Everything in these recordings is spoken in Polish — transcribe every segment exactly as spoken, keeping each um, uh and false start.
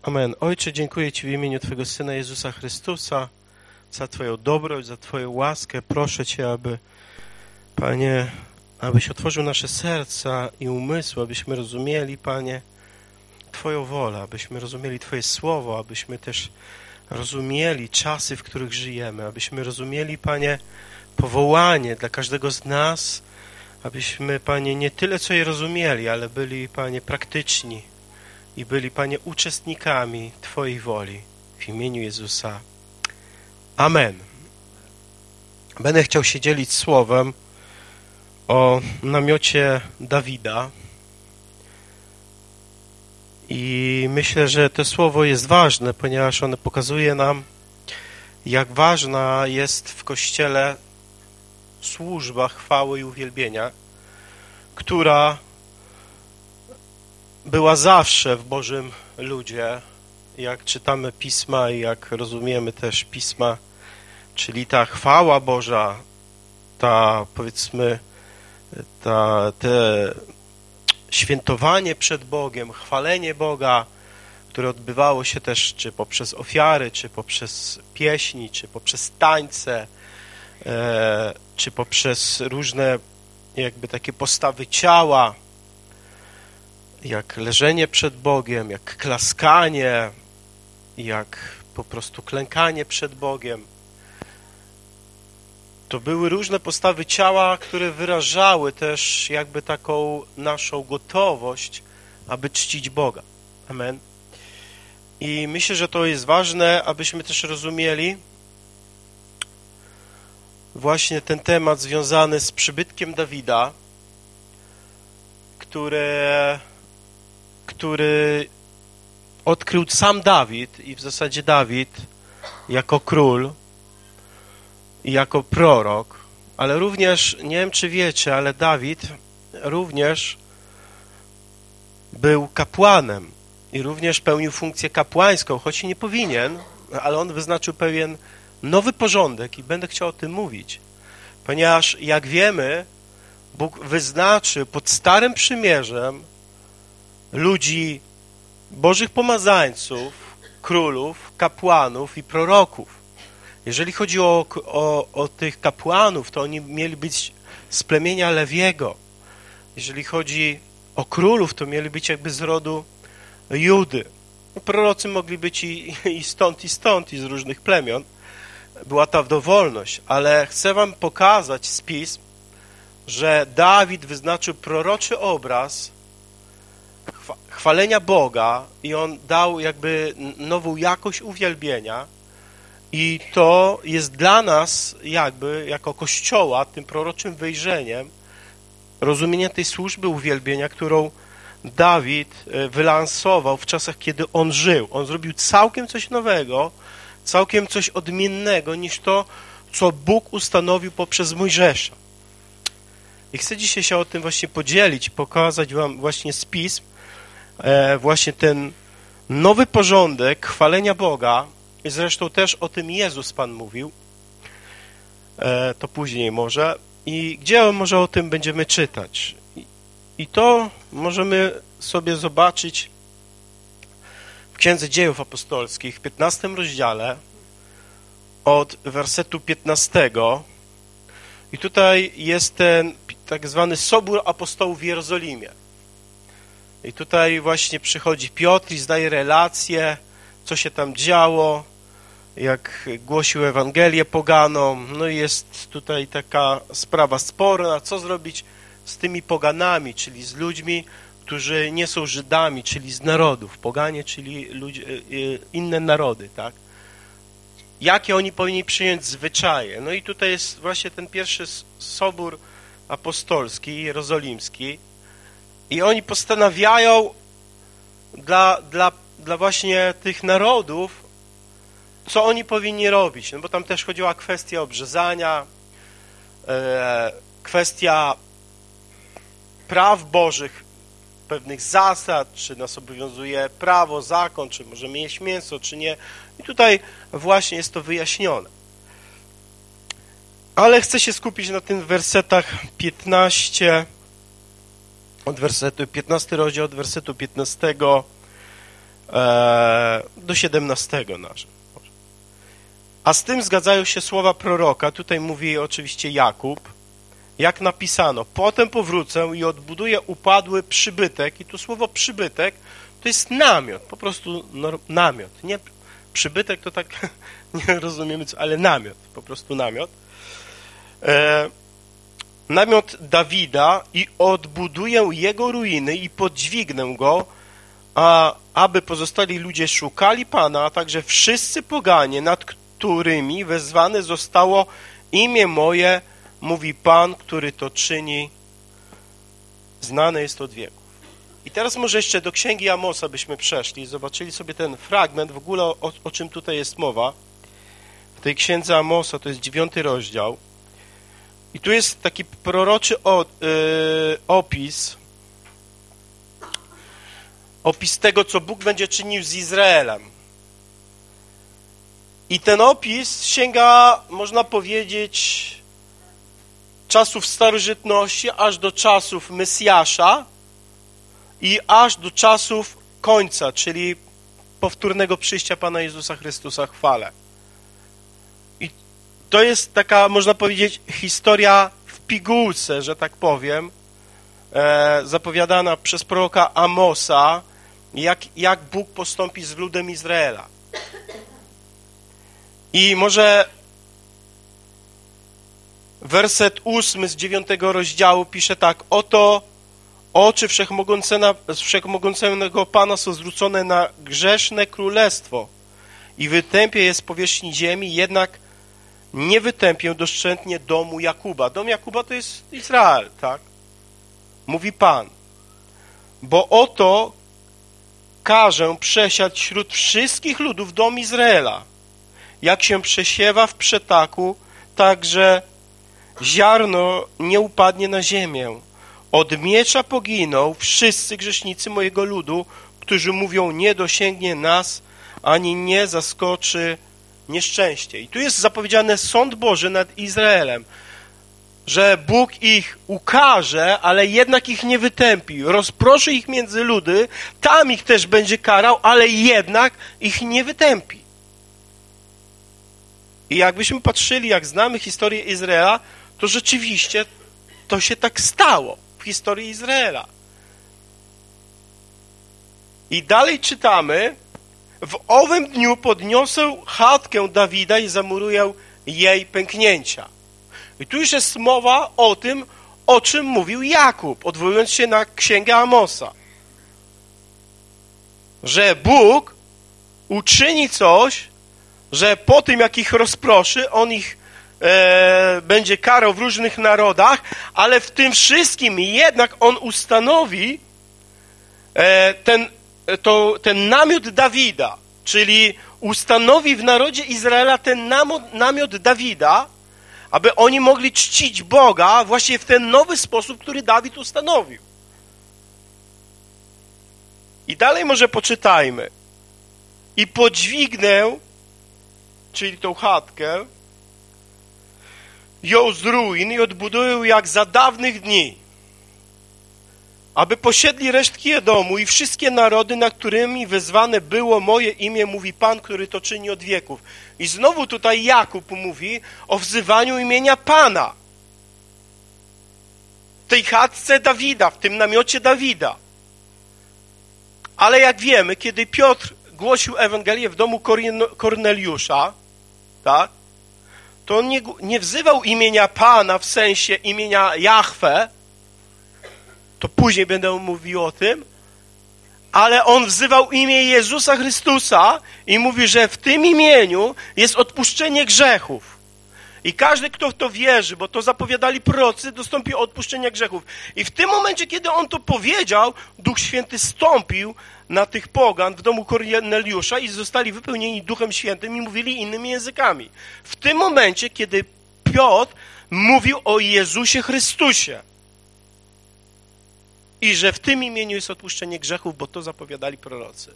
Amen. Ojcze, dziękuję Ci w imieniu Twojego Syna Jezusa Chrystusa za Twoją dobroć, za Twoją łaskę. Proszę Cię, aby, Panie, abyś otworzył nasze serca i umysły, abyśmy rozumieli, Panie, Twoją wolę, abyśmy rozumieli Twoje słowo, abyśmy też rozumieli czasy, w których żyjemy, abyśmy rozumieli, Panie, powołanie dla każdego z nas, abyśmy, Panie, nie tyle co je rozumieli, ale byli, Panie, praktyczni i byli, Panie, uczestnikami Twojej woli. W imieniu Jezusa. Amen. Będę chciał się dzielić słowem o namiocie Dawida i myślę, że to słowo jest ważne, ponieważ ono pokazuje nam, jak ważna jest w Kościele służba chwały i uwielbienia, która była zawsze w Bożym ludzie, jak czytamy Pisma i jak rozumiemy też Pisma, czyli ta chwała Boża, ta, powiedzmy, ta, te świętowanie przed Bogiem, chwalenie Boga, które odbywało się też czy poprzez ofiary, czy poprzez pieśni, czy poprzez tańce, e, czy poprzez różne jakby takie postawy ciała, jak leżenie przed Bogiem, jak klaskanie, jak po prostu klękanie przed Bogiem. To były różne postawy ciała, które wyrażały też jakby taką naszą gotowość, aby czcić Boga. Amen. I myślę, że to jest ważne, abyśmy też rozumieli właśnie ten temat związany z przybytkiem Dawida, które, który odkrył sam Dawid i w zasadzie Dawid jako król i jako prorok, ale również, nie wiem czy wiecie, ale Dawid również był kapłanem i również pełnił funkcję kapłańską, choć nie powinien, ale on wyznaczył pewien nowy porządek i będę chciał o tym mówić, ponieważ jak wiemy, Bóg wyznaczył pod Starym Przymierzem ludzi, Bożych pomazańców, królów, kapłanów i proroków. Jeżeli chodzi o, o, o tych kapłanów, to oni mieli być z plemienia Lewiego. Jeżeli chodzi o królów, to mieli być jakby z rodu Judy. Prorocy mogli być i, i stąd, i stąd, i z różnych plemion. Była ta dowolność, ale chcę wam pokazać z Pism, że Dawid wyznaczył proroczy obraz chwalenia Boga i on dał jakby nową jakość uwielbienia i to jest dla nas jakby jako Kościoła tym proroczym wyjrzeniem rozumienia tej służby uwielbienia, którą Dawid wylansował w czasach, kiedy on żył. On zrobił całkiem coś nowego, całkiem coś odmiennego niż to, co Bóg ustanowił poprzez Mojżesza. I chcę dzisiaj się o tym właśnie podzielić, pokazać wam właśnie z Pism, e, właśnie ten nowy porządek chwalenia Boga, i zresztą też o tym Jezus Pan mówił, e, to później może, i gdzie może o tym będziemy czytać. I, i to możemy sobie zobaczyć w Księdze Dziejów Apostolskich, w piętnastym rozdziale, od wersetu piętnastego. I tutaj jest ten tak zwany Sobór Apostołów w Jerozolimie. I tutaj właśnie przychodzi Piotr i zdaje relację, co się tam działo, jak głosił Ewangelię poganom. No i jest tutaj taka sprawa sporna, co zrobić z tymi poganami, czyli z ludźmi, którzy nie są Żydami, czyli z narodów. Poganie, czyli ludzie, inne narody, tak? Jakie oni powinni przyjąć zwyczaje. No i tutaj jest właśnie ten pierwszy Sobór Apostolski, Jerozolimski i oni postanawiają dla, dla, dla właśnie tych narodów, co oni powinni robić. No bo tam też chodziła kwestia obrzezania, e, kwestia praw Bożych, pewnych zasad, czy nas obowiązuje prawo, zakon, czy możemy jeść mięso, czy nie. I tutaj właśnie jest to wyjaśnione. Ale chcę się skupić na tym wersetach piętnaście, od wersetu, piętnasty rozdział od wersetu piętnastego do siedemnastego nawet. A z tym zgadzają się słowa proroka, tutaj mówi oczywiście Jakub, jak napisano, potem powrócę i odbuduję upadły przybytek, i tu słowo przybytek to jest namiot, po prostu namiot, nie przybytek to tak nie rozumiemy, co, ale namiot, po prostu namiot. E, namiot Dawida i odbuduję jego ruiny i podźwignę go, a aby pozostali ludzie szukali Pana, a także wszyscy poganie, nad którymi wezwane zostało imię moje, mówi Pan, który to czyni, znane jest od wieków. I teraz może jeszcze do Księgi Amosa byśmy przeszli, zobaczyli sobie ten fragment, w ogóle o, o czym tutaj jest mowa. W tej Księdze Amosa, to jest dziewiąty rozdział. I tu jest taki proroczy o, yy, opis, opis tego, co Bóg będzie czynił z Izraelem. I ten opis sięga, można powiedzieć, czasów starożytności, aż do czasów Mesjasza i aż do czasów końca, czyli powtórnego przyjścia Pana Jezusa Chrystusa w chwale. I to jest taka, można powiedzieć, historia w pigułce, że tak powiem, e, zapowiadana przez proroka Amosa, jak, jak Bóg postąpi z ludem Izraela. I może werset ósmy z dziewiątego rozdziału pisze tak: oto oczy wszechmogącego Pana są zwrócone na grzeszne królestwo i wytępię je z powierzchni ziemi, jednak nie wytępię doszczętnie domu Jakuba. Dom Jakuba to jest Izrael, tak? Mówi Pan. Bo oto każę przesiać wśród wszystkich ludów dom Izraela. Jak się przesiewa w przetaku, tak że ziarno nie upadnie na ziemię. Od miecza poginą wszyscy grzesznicy mojego ludu, którzy mówią, nie dosięgnie nas, ani nie zaskoczy nieszczęście. I tu jest zapowiedziany sąd Boży nad Izraelem, że Bóg ich ukaże, ale jednak ich nie wytępi. Rozproszy ich między ludy, tam ich też będzie karał, ale jednak ich nie wytępi. I jakbyśmy patrzyli, jak znamy historię Izraela, to rzeczywiście to się tak stało w historii Izraela. I dalej czytamy, w owym dniu podniosę chatkę Dawida i zamuruję jej pęknięcia. I tu już jest mowa o tym, o czym mówił Jakub, odwołując się na Księgę Amosa. Że Bóg uczyni coś, że po tym, jak ich rozproszy, On ich e, będzie karał w różnych narodach, ale w tym wszystkim jednak On ustanowi e, ten, to, ten namiot Dawida, czyli ustanowi w narodzie Izraela ten namiot, namiot Dawida, aby oni mogli czcić Boga właśnie w ten nowy sposób, który Dawid ustanowił. I dalej może poczytajmy. I podźwignę, czyli tą chatkę, ją z ruin i odbuduję jak za dawnych dni, aby posiedli resztki Edomu i wszystkie narody, na którymi wezwane było moje imię, mówi Pan, który to czyni od wieków. I znowu tutaj Jakub mówi o wzywaniu imienia Pana. W tej chatce Dawida, w tym namiocie Dawida. Ale jak wiemy, kiedy Piotr głosił Ewangelię w domu Korneliusza, tak, to on nie, nie wzywał imienia Pana w sensie imienia Jahwe, to później będę mówił o tym, ale on wzywał imię Jezusa Chrystusa i mówi, że w tym imieniu jest odpuszczenie grzechów. I każdy, kto w to wierzy, bo to zapowiadali prorocy, dostąpi odpuszczenia grzechów. I w tym momencie, kiedy on to powiedział, Duch Święty stąpił na tych pogan w domu Korneliusza i zostali wypełnieni Duchem Świętym i mówili innymi językami. W tym momencie, kiedy Piotr mówił o Jezusie Chrystusie i że w tym imieniu jest odpuszczenie grzechów, bo to zapowiadali prorocy.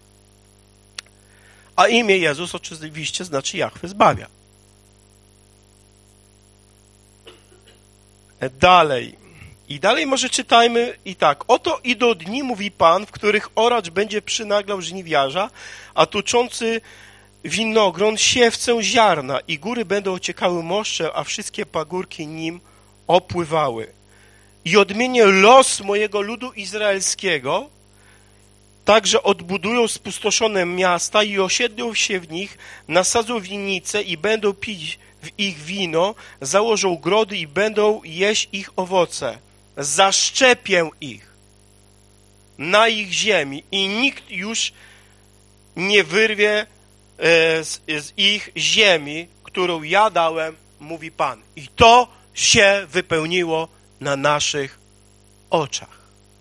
A imię Jezus oczywiście znaczy Jahwe zbawia. Dalej. I dalej może czytajmy i tak. Oto idą dni, mówi Pan, w których oracz będzie przynaglał żniwiarza, a tuczący winogron siewcę ziarna i góry będą ociekały moszczem, a wszystkie pagórki nim opływały. I odmienię los mojego ludu izraelskiego, tak, że odbudują spustoszone miasta i osiedlą się w nich, nasadzą winnice i będą pić w ich wino, założą grody i będą jeść ich owoce. Zaszczepię ich na ich ziemi i nikt już nie wyrwie z, z ich ziemi, którą ja dałem, mówi Pan. I to się wypełniło na naszych oczach.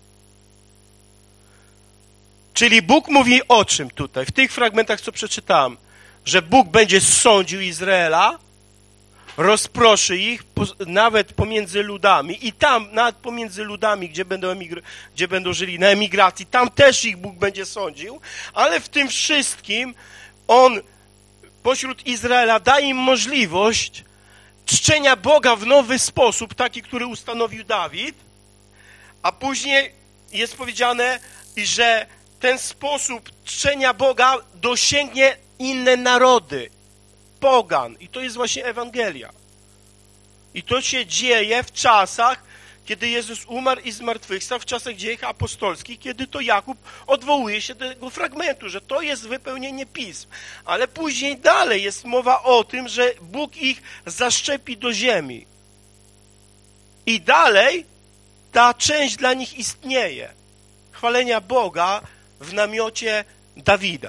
Czyli Bóg mówi o czym tutaj? W tych fragmentach, co przeczytałem, że Bóg będzie sądził Izraela, rozproszy ich nawet pomiędzy ludami i tam, nawet pomiędzy ludami, gdzie będą, emigr- gdzie będą żyli na emigracji, tam też ich Bóg będzie sądził, ale w tym wszystkim On pośród Izraela daje im możliwość czczenia Boga w nowy sposób, taki, który ustanowił Dawid, a później jest powiedziane, że ten sposób czczenia Boga dosięgnie inne narody, pogan. I to jest właśnie Ewangelia. I to się dzieje w czasach, kiedy Jezus umarł i zmartwychwstał, w czasach dziejów apostolskich, kiedy to Jakub odwołuje się do tego fragmentu, że to jest wypełnienie pism. Ale później dalej jest mowa o tym, że Bóg ich zaszczepi do ziemi. I dalej ta część dla nich istnieje. Chwalenia Boga w namiocie Dawida.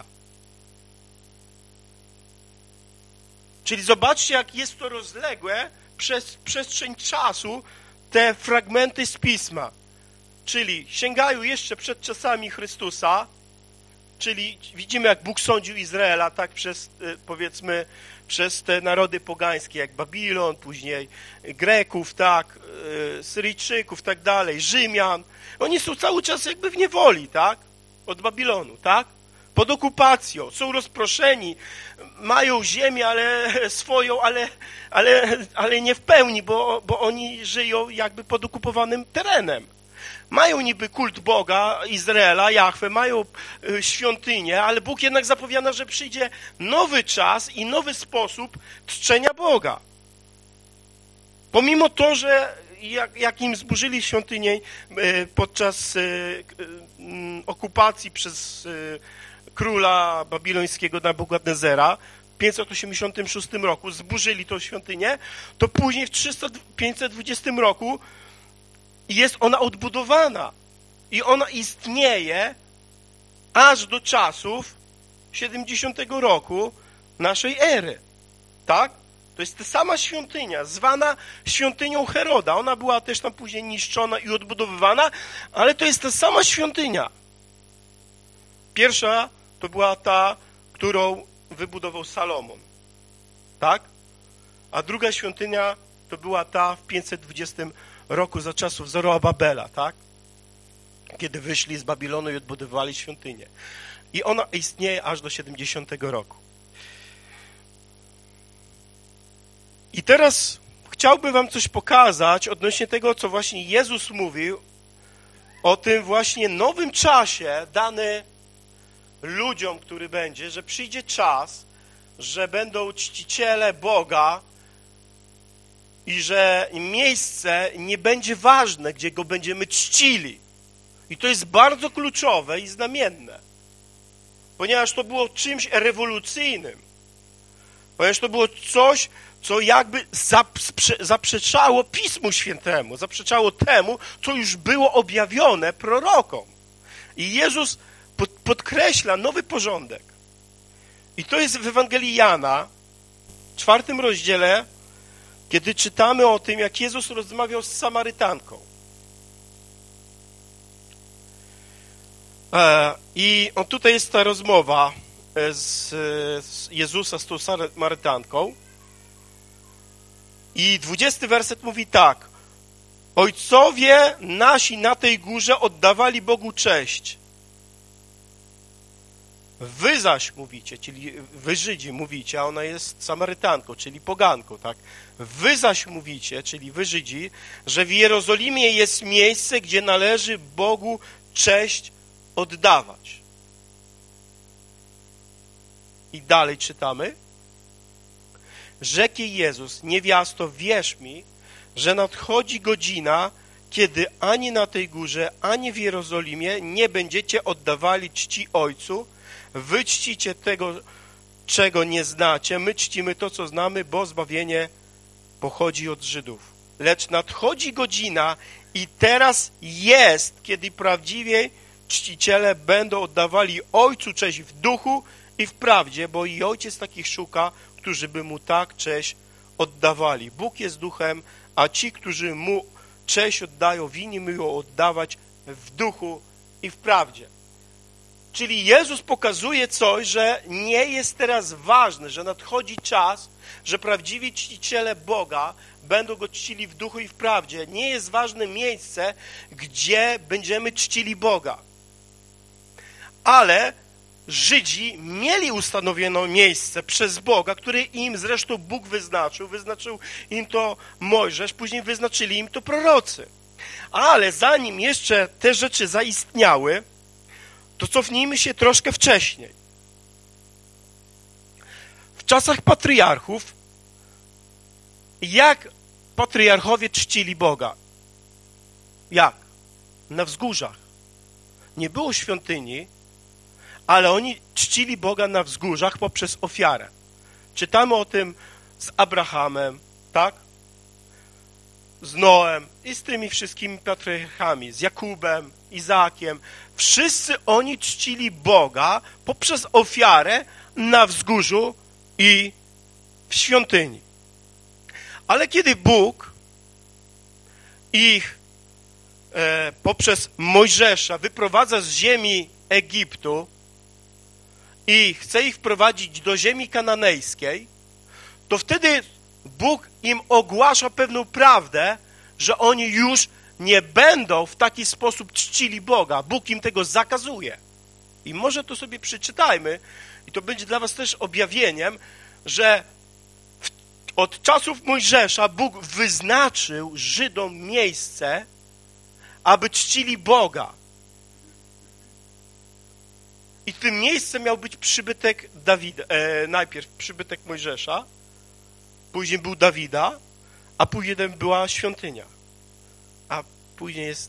Czyli zobaczcie, jak jest to rozległe przez przestrzeń czasu, te fragmenty z Pisma. Czyli sięgają jeszcze przed czasami Chrystusa, czyli widzimy, jak Bóg sądził Izraela, tak przez, powiedzmy, przez te narody pogańskie, jak Babilon, później Greków, tak, Syryjczyków, tak dalej, Rzymian. Oni są cały czas jakby w niewoli, tak, od Babilonu, tak, pod okupacją, są rozproszeni, mają ziemię, ale swoją, ale, ale, ale nie w pełni, bo, bo oni żyją jakby pod okupowanym terenem. Mają niby kult Boga, Izraela, Jahwe, mają świątynię, ale Bóg jednak zapowiada, że przyjdzie nowy czas i nowy sposób czczenia Boga. Pomimo to, że jak, jak im zburzyli świątynię podczas okupacji przez króla babilońskiego Nabukadnezera w pięćset osiemdziesiątym szóstym roku zburzyli tą świątynię, to później w pięćset dwudziestym roku jest ona odbudowana i ona istnieje aż do czasów siedemdziesiątego roku naszej ery. Tak? To jest ta sama świątynia, zwana świątynią Heroda. Ona była też tam później niszczona i odbudowywana, ale to jest ta sama świątynia. Pierwsza to była ta, którą wybudował Salomon. Tak? A druga świątynia to była ta w pięćset dwudziestym roku za czasów Zorobabela, tak? Kiedy wyszli z Babilonu i odbudowali świątynię. I ona istnieje aż do siedemdziesiątego roku. I teraz chciałbym wam coś pokazać odnośnie tego, co właśnie Jezus mówił o tym właśnie nowym czasie dany ludziom, który będzie, że przyjdzie czas, że będą czciciele Boga i że miejsce nie będzie ważne, gdzie Go będziemy czcili. I to jest bardzo kluczowe i znamienne, ponieważ to było czymś rewolucyjnym, ponieważ to było coś, co jakby zaprzeczało Pismu Świętemu, zaprzeczało temu, co już było objawione prorokom. I Jezus podkreśla nowy porządek. I to jest w Ewangelii Jana, w czwartym rozdziale, kiedy czytamy o tym, jak Jezus rozmawiał z Samarytanką. I on, tutaj jest ta rozmowa z, z Jezusa z tą Samarytanką. I dwudziesty werset mówi tak. Ojcowie nasi na tej górze oddawali Bogu cześć. Wy zaś mówicie, czyli wy Żydzi mówicie, a ona jest Samarytanką, czyli poganką, tak? Wy zaś mówicie, czyli wy Żydzi, że w Jerozolimie jest miejsce, gdzie należy Bogu cześć oddawać. I dalej czytamy. Rzekł jej Jezus, niewiasto, wierz mi, że nadchodzi godzina, kiedy ani na tej górze, ani w Jerozolimie nie będziecie oddawali czci Ojcu. Wy czcicie tego, czego nie znacie, my czcimy to, co znamy, bo zbawienie pochodzi od Żydów. Lecz nadchodzi godzina i teraz jest, kiedy prawdziwie czciciele będą oddawali Ojcu cześć w duchu i w prawdzie, bo i Ojciec takich szuka, którzy by Mu tak cześć oddawali. Bóg jest duchem, a ci, którzy Mu cześć oddają, winni Mu ją oddawać w duchu i w prawdzie. Czyli Jezus pokazuje coś, że nie jest teraz ważne, że nadchodzi czas, że prawdziwi czciciele Boga będą Go czcili w duchu i w prawdzie. Nie jest ważne miejsce, gdzie będziemy czcili Boga. Ale Żydzi mieli ustanowiono miejsce przez Boga, które im zresztą Bóg wyznaczył. Wyznaczył im to Mojżesz, później wyznaczyli im to prorocy. Ale zanim jeszcze te rzeczy zaistniały, to cofnijmy się troszkę wcześniej. W czasach patriarchów, jak patriarchowie czcili Boga? Jak? Na wzgórzach. Nie było świątyni, ale oni czcili Boga na wzgórzach poprzez ofiarę. Czytamy o tym z Abrahamem, tak? Z Noem i z tymi wszystkimi patriarchami, z Jakubem, Izaakiem. Wszyscy oni czcili Boga poprzez ofiarę na wzgórzu i w świątyni. Ale kiedy Bóg ich e, poprzez Mojżesza wyprowadza z ziemi Egiptu i chce ich wprowadzić do ziemi kananejskiej, to wtedy Bóg im ogłasza pewną prawdę, że oni już nie będą w taki sposób czcili Boga. Bóg im tego zakazuje. I może to sobie przeczytajmy i to będzie dla was też objawieniem, że w, od czasów Mojżesza Bóg wyznaczył Żydom miejsce, aby czcili Boga. I tym miejscem miał być przybytek Dawida, e, najpierw przybytek Mojżesza, później był Dawida, a później była świątynia. A później jest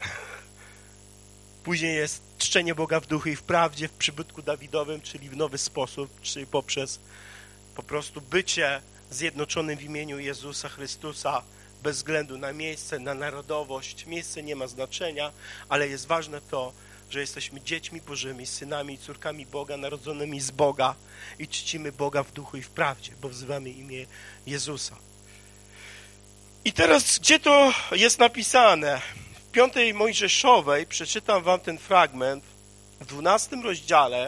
później jest czczenie Boga w duchu i w prawdzie, w przybytku Dawidowym, czyli w nowy sposób, czyli poprzez po prostu bycie zjednoczonym w imieniu Jezusa Chrystusa, bez względu na miejsce, na narodowość. Miejsce nie ma znaczenia, ale jest ważne to, że jesteśmy dziećmi Bożymi, synami i córkami Boga, narodzonymi z Boga i czcimy Boga w duchu i w prawdzie, bo wzywamy imię Jezusa. I teraz, gdzie to jest napisane? W piątej Mojżeszowej, przeczytam wam ten fragment, w dwunastym rozdziale,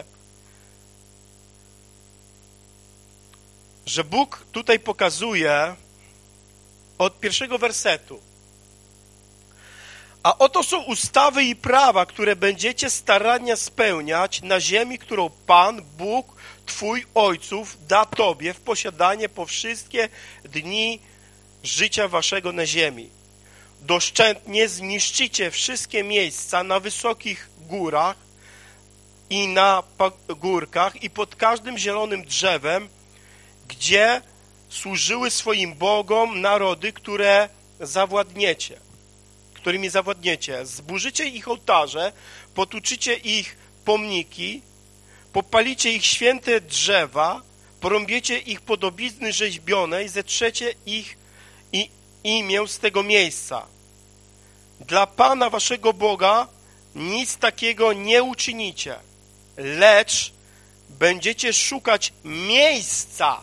że Bóg tutaj pokazuje od pierwszego wersetu. A oto są ustawy i prawa, które będziecie starannie spełniać na ziemi, którą Pan, Bóg, Twój ojców da Tobie w posiadanie po wszystkie dni życia waszego na ziemi. Doszczętnie zniszczycie wszystkie miejsca na wysokich górach i na górkach i pod każdym zielonym drzewem, gdzie służyły swoim bogom narody, które zawładniecie, którymi zawładniecie. Zburzycie ich ołtarze, potłuczycie ich pomniki, popalicie ich święte drzewa, porąbiecie ich podobizny rzeźbione i zetrzecie ich i imię z tego miejsca. Dla Pana waszego Boga nic takiego nie uczynicie, lecz będziecie szukać miejsca,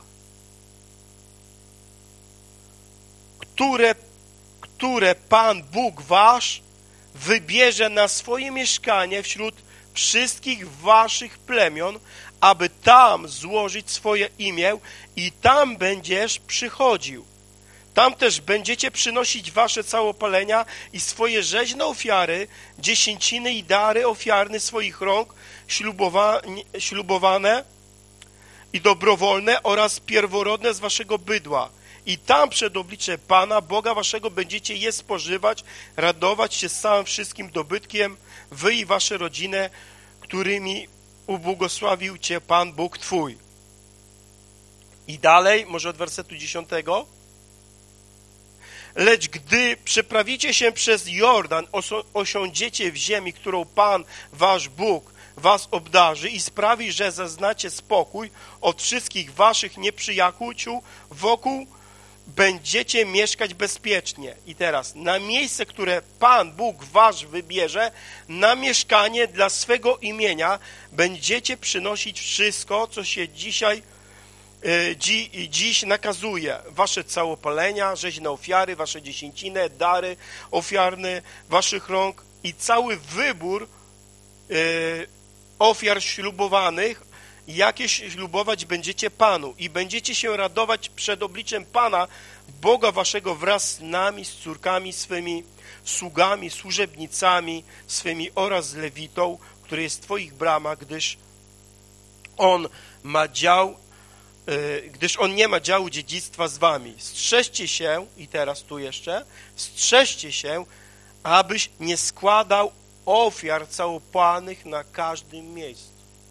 które, które Pan Bóg wasz wybierze na swoje mieszkanie wśród wszystkich waszych plemion, aby tam złożyć swoje imię i tam będziesz przychodził. Tam też będziecie przynosić wasze całopalenia i swoje rzeźne ofiary, dziesięciny i dary ofiarne swoich rąk, ślubowa, ślubowane i dobrowolne oraz pierworodne z waszego bydła. I tam przed obliczem Pana, Boga waszego, będziecie je spożywać, radować się z całym wszystkim dobytkiem, wy i wasze rodziny, którymi ubłogosławił cię Pan Bóg twój. I dalej, może od wersetu dziesiątego. Lecz gdy przeprawicie się przez Jordan, osiądziecie w ziemi, którą Pan, wasz Bóg, was obdarzy i sprawi, że zaznacie spokój od wszystkich waszych nieprzyjaciół wokół, będziecie mieszkać bezpiecznie. I teraz, na miejsce, które Pan Bóg wasz wybierze, na mieszkanie dla swego imienia, będziecie przynosić wszystko, co się dzisiaj Dzi, dziś nakazuje, wasze całopalenia, rzeźne ofiary, wasze dziesięciny, dary ofiarne waszych rąk i cały wybór y, ofiar ślubowanych, jakie ślubować będziecie Panu i będziecie się radować przed obliczem Pana, Boga waszego wraz z nami, z córkami swymi, sługami, służebnicami swymi oraz z Lewitą, który jest w twoich bramach, gdyż on ma dział gdyż on nie ma działu dziedzictwa z wami. Strzeżcie się, i teraz tu jeszcze, strzeżcie się, abyś nie składał ofiar całopalnych na każdym miejscu,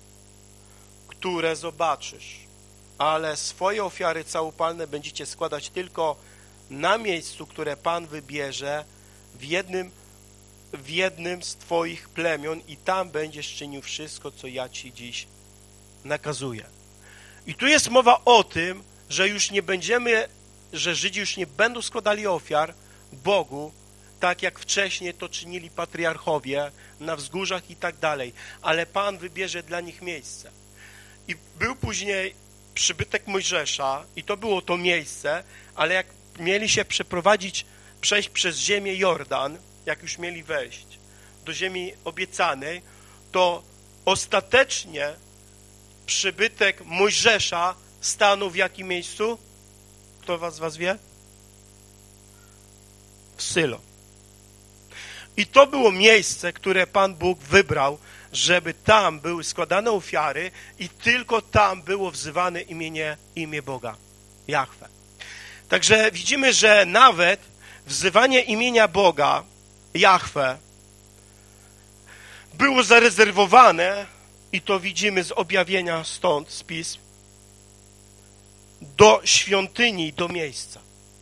które zobaczysz, ale swoje ofiary całopalne będziecie składać tylko na miejscu, które Pan wybierze w jednym, w jednym z twoich plemion i tam będziesz czynił wszystko, co ja ci dziś nakazuję. I tu jest mowa o tym, że już nie będziemy, że Żydzi już nie będą składali ofiar Bogu, tak jak wcześniej to czynili patriarchowie na wzgórzach i tak dalej, ale Pan wybierze dla nich miejsce. I był później przybytek Mojżesza i to było to miejsce, ale jak mieli się przeprowadzić, przejść przez ziemię Jordan, jak już mieli wejść do ziemi obiecanej, to ostatecznie przybytek Mojżesza stanął w jakim miejscu? Kto was, was wie? W Sylo. I to było miejsce, które Pan Bóg wybrał, żeby tam były składane ofiary i tylko tam było wzywane imię, imię Boga, Jahwe. Także widzimy, że nawet wzywanie imienia Boga, Jahwe, było zarezerwowane, i to widzimy z objawienia stąd, z pism, do świątyni, do miejsca.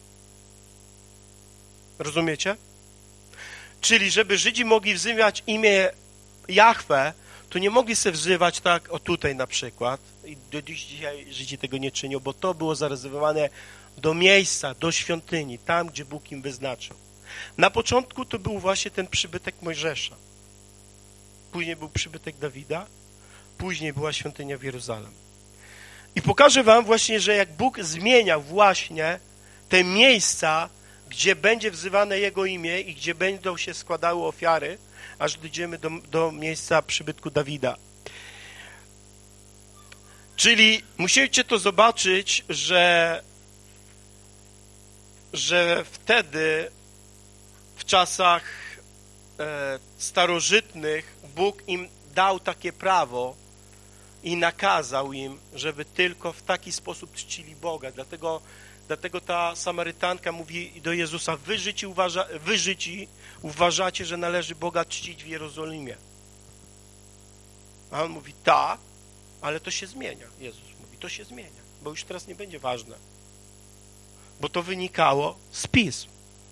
Rozumiecie? Czyli żeby Żydzi mogli wzywać imię Jahwe, to nie mogli sobie wzywać tak, o tutaj na przykład. I do dziś dzisiaj Żydzi tego nie czynią, bo to było zarezerwowane do miejsca, do świątyni, tam, gdzie Bóg im wyznaczył. Na początku to był właśnie ten przybytek Mojżesza. Później był przybytek Dawida, później była świątynia w Jeruzalem. I pokażę wam właśnie, że jak Bóg zmienia właśnie te miejsca, gdzie będzie wzywane Jego imię i gdzie będą się składały ofiary, aż dojdziemy do, do miejsca przybytku Dawida. Czyli musicie to zobaczyć, że, że wtedy w czasach e, starożytnych Bóg im dał takie prawo i nakazał im, żeby tylko w taki sposób czcili Boga. Dlatego, dlatego ta Samarytanka mówi do Jezusa, wy Żydzi, uważa, wy Żydzi uważacie, że należy Boga czcić w Jerozolimie. A on mówi, tak, ale to się zmienia. Jezus mówi, to się zmienia, bo już teraz nie będzie ważne. Bo to wynikało z pism.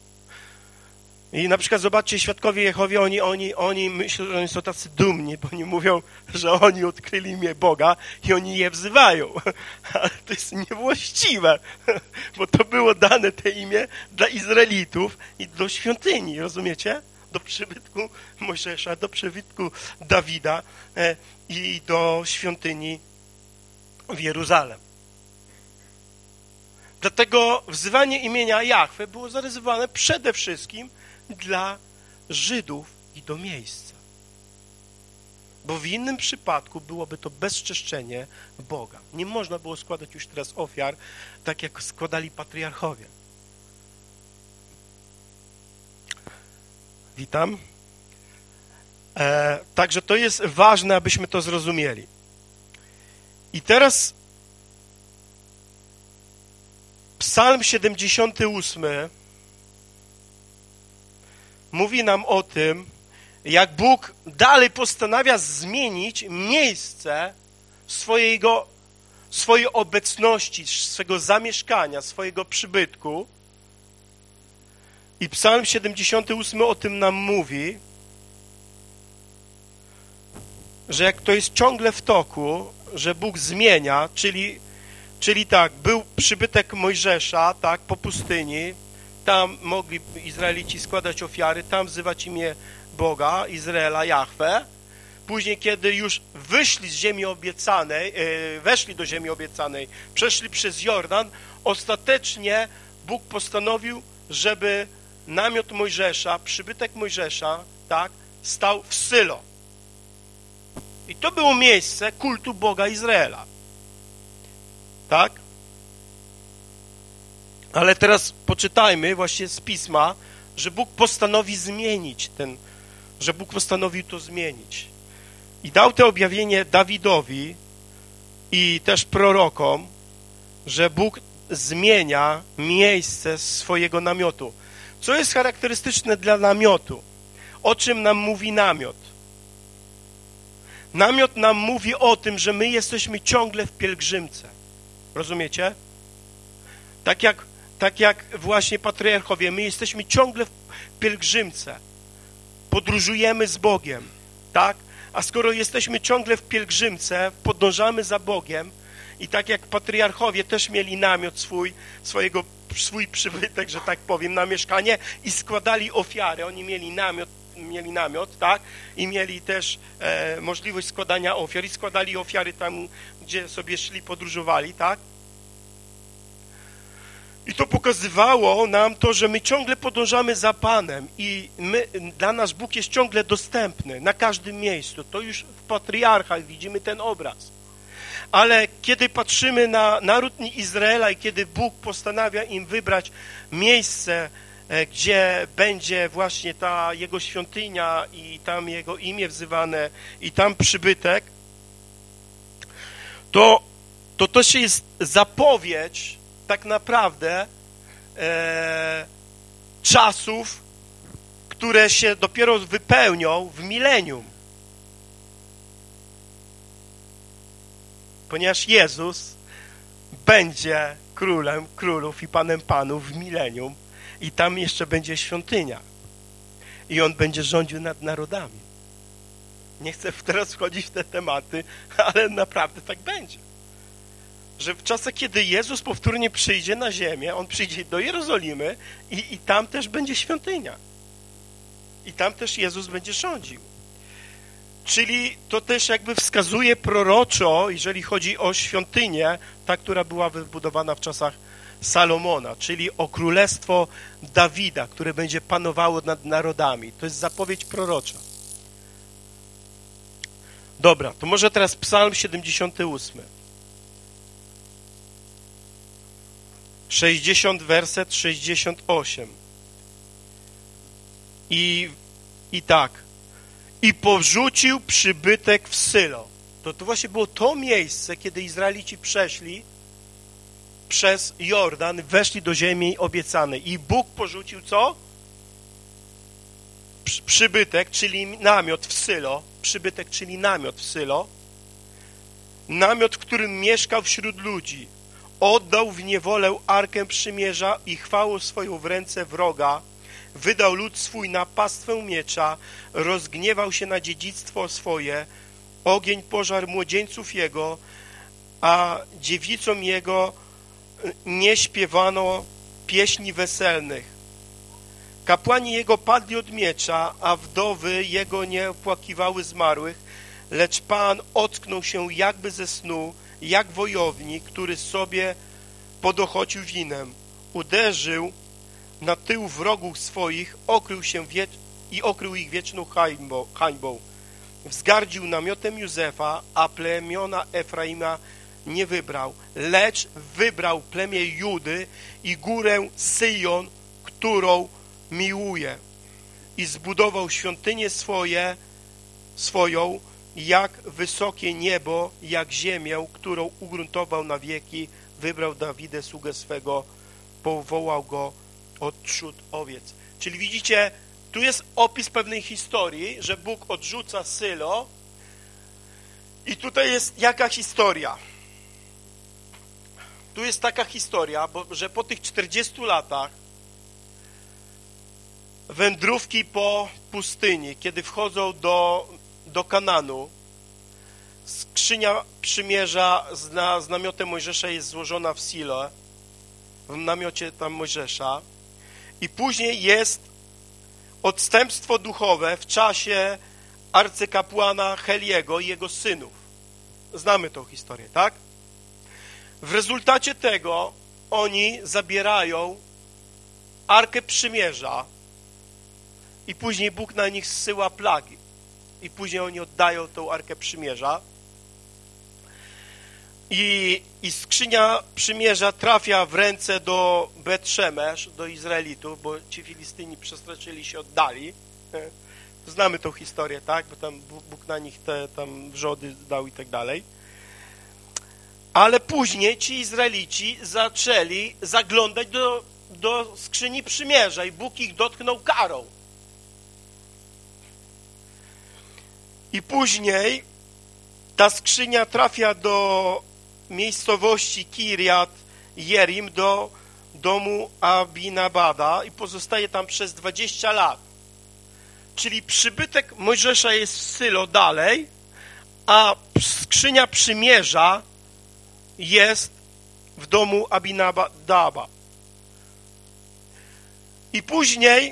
I na przykład zobaczcie, świadkowie Jehowie, oni, oni, oni myślą, że oni są tacy dumni, bo oni mówią, że oni odkryli imię Boga i oni je wzywają. Ale to jest niewłaściwe, bo to było dane te imię dla Izraelitów i do świątyni, rozumiecie? Do przybytku Mojżesza, do przybytku Dawida i do świątyni w Jeruzalem. Dlatego wzywanie imienia Jahwe było zarezerwowane przede wszystkim dla Żydów i do miejsca. Bo w innym przypadku byłoby to bezczeszczenie Boga. Nie można było składać już teraz ofiar, tak jak składali patriarchowie. Witam. E, także to jest ważne, abyśmy to zrozumieli. I teraz Psalm siedemdziesiąty ósmy mówi nam o tym, jak Bóg dalej postanawia zmienić miejsce swojego, swojej obecności, swojego zamieszkania, swojego przybytku. I Psalm siedemdziesiąty ósmy o tym nam mówi, że jak to jest ciągle w toku, że Bóg zmienia, czyli, czyli tak, był przybytek Mojżesza, tak, po pustyni, tam mogli Izraelici składać ofiary, tam wzywać imię Boga, Izraela, Jahwe. Później, kiedy już wyszli z ziemi obiecanej, weszli do ziemi obiecanej, przeszli przez Jordan, ostatecznie Bóg postanowił, żeby namiot Mojżesza, przybytek Mojżesza, tak, stał w Sylo. I to było miejsce kultu Boga Izraela. Tak? Ale teraz poczytajmy właśnie z Pisma, że Bóg postanowi zmienić ten, że Bóg postanowił to zmienić. I dał to objawienie Dawidowi i też prorokom, że Bóg zmienia miejsce swojego namiotu. Co jest charakterystyczne dla namiotu? O czym nam mówi namiot? Namiot nam mówi o tym, że my jesteśmy ciągle w pielgrzymce. Rozumiecie? Tak jak, tak jak właśnie patriarchowie, my jesteśmy ciągle w pielgrzymce. Podróżujemy z Bogiem, tak? A skoro jesteśmy ciągle w pielgrzymce, podążamy za Bogiem i tak jak patriarchowie też mieli namiot swój, swojego, swój przybytek, że tak powiem, na mieszkanie i składali ofiary. Oni mieli namiot, mieli namiot, tak? I mieli też e, możliwość składania ofiar i składali ofiary tam, gdzie sobie szli, podróżowali, tak? I to pokazywało nam to, że my ciągle podążamy za Panem i my, dla nas Bóg jest ciągle dostępny na każdym miejscu. To już w patriarchach widzimy ten obraz. Ale kiedy patrzymy na naród Izraela i kiedy Bóg postanawia im wybrać miejsce, gdzie będzie właśnie ta Jego świątynia i tam Jego imię wzywane i tam przybytek, to to też jest zapowiedź tak naprawdę e, czasów, które się dopiero wypełnią w milenium. Ponieważ Jezus będzie królem królów i panem panów w milenium i tam jeszcze będzie świątynia. I On będzie rządził nad narodami. Nie chcę teraz wchodzić w te tematy, ale naprawdę tak będzie. Że w czasach, kiedy Jezus powtórnie przyjdzie na ziemię, On przyjdzie do Jerozolimy i, i tam też będzie świątynia. I tam też Jezus będzie rządził. Czyli to też jakby wskazuje proroczo, jeżeli chodzi o świątynię, ta, która była wybudowana w czasach Salomona, czyli o królestwo Dawida, które będzie panowało nad narodami. To jest zapowiedź prorocza. Dobra, to może teraz Psalm siedemdziesiąty ósmy. sześćdziesiąty werset, sześćdziesiąt osiem. I, i tak. I porzucił przybytek w Sylo. To, to właśnie było to miejsce, kiedy Izraelici przeszli przez Jordan, weszli do ziemi obiecanej. I Bóg porzucił co? Przy, przybytek, czyli namiot w Sylo. Przybytek, czyli namiot w Sylo. Namiot, w którym mieszkał wśród ludzi. Oddał w niewolę Arkę Przymierza i chwałę swoją w ręce wroga. Wydał lud swój na pastwę miecza, rozgniewał się na dziedzictwo swoje, ogień pożarł młodzieńców jego, a dziewicom jego nie śpiewano pieśni weselnych. Kapłani jego padli od miecza, a wdowy jego nie opłakiwały zmarłych, lecz Pan ocknął się jakby ze snu, jak wojownik, który sobie podochocił winem. Uderzył na tył wrogów swoich, okrył się wiecz i okrył ich wieczną hańbą, hańbą. Wzgardził namiotem Józefa, a plemiona Efraima nie wybrał, lecz wybrał plemię Judy i górę Syjon, którą miłuje. i zbudował świątynię swoje, swoją, jak wysokie niebo, jak ziemię, którą ugruntował na wieki, wybrał Dawida, sługę swego, powołał go od trzód owiec. Czyli widzicie, tu jest opis pewnej historii, że Bóg odrzuca Sylo i tutaj jest jaka historia? Tu jest taka historia, bo, że po tych czterdziestu latach wędrówki po pustyni, kiedy wchodzą do, do Kananu, skrzynia przymierza z, na, z namiotem Mojżesza jest złożona w Silo, w namiocie tam Mojżesza, i później jest odstępstwo duchowe w czasie arcykapłana Heliego i jego synów. Znamy tą historię, tak? W rezultacie tego oni zabierają Arkę Przymierza i później Bóg na nich zsyła plagi. I później oni oddają tą Arkę Przymierza. I, i skrzynia Przymierza trafia w ręce do Bet-Szemesz, do Izraelitów, bo ci Filistyni przestraszyli się, oddali. Znamy tą historię, tak? Bo tam Bóg na nich te tam wrzody dał i tak dalej. Ale później ci Izraelici zaczęli zaglądać do, do skrzyni Przymierza i Bóg ich dotknął karą. I później ta skrzynia trafia do miejscowości Kirjat Jerim, do domu Abinabada i pozostaje tam przez dwadzieścia lat. Czyli przybytek Mojżesza jest w Sylo dalej, a skrzynia Przymierza jest w domu Abinadaba. I później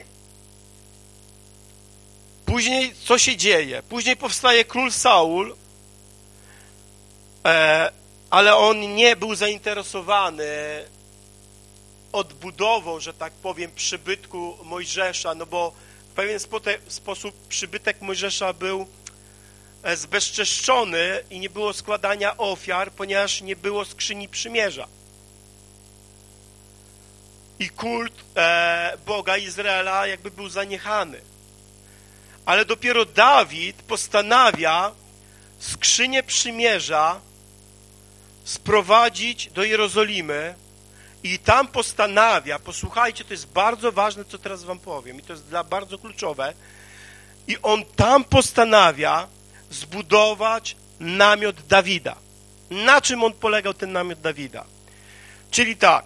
później co się dzieje? Później powstaje król Saul, e, ale on nie był zainteresowany odbudową, że tak powiem, przybytku Mojżesza, no bo w pewien sposób przybytek Mojżesza był zbezczeszczony i nie było składania ofiar, ponieważ nie było skrzyni przymierza. I kult e, Boga Izraela jakby był zaniechany. Ale dopiero Dawid postanawia skrzynię przymierza sprowadzić do Jerozolimy i tam postanawia, posłuchajcie, to jest bardzo ważne, co teraz wam powiem i to jest dla bardzo kluczowe, i on tam postanawia zbudować namiot Dawida. Na czym on polegał, ten namiot Dawida? Czyli tak,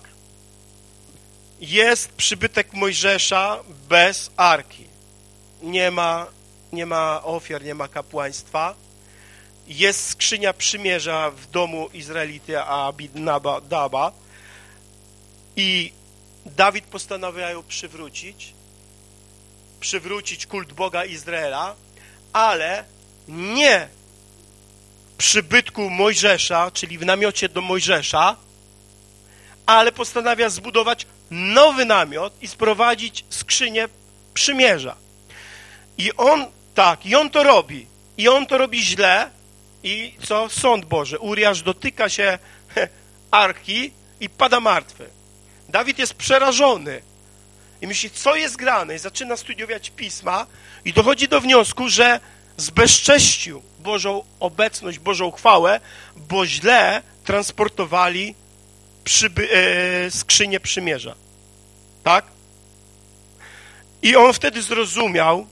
jest przybytek Mojżesza bez arki. Nie ma, nie ma ofiar, nie ma kapłaństwa. Jest skrzynia przymierza w domu Izraelity Abinadaba i Dawid postanawia ją przywrócić, przywrócić kult Boga Izraela, ale nie w przybytku Mojżesza, czyli w namiocie do Mojżesza, ale postanawia zbudować nowy namiot i sprowadzić skrzynię przymierza. I on tak, i on to robi. I on to robi źle. I co? Sąd Boży. Uriasz dotyka się arki i pada martwy. Dawid jest przerażony. I myśli, co jest grane? I zaczyna studiować pisma i dochodzi do wniosku, że zbezcześcił Bożą obecność, Bożą chwałę, bo źle transportowali przyby, e, skrzynię przymierza. Tak? I on wtedy zrozumiał,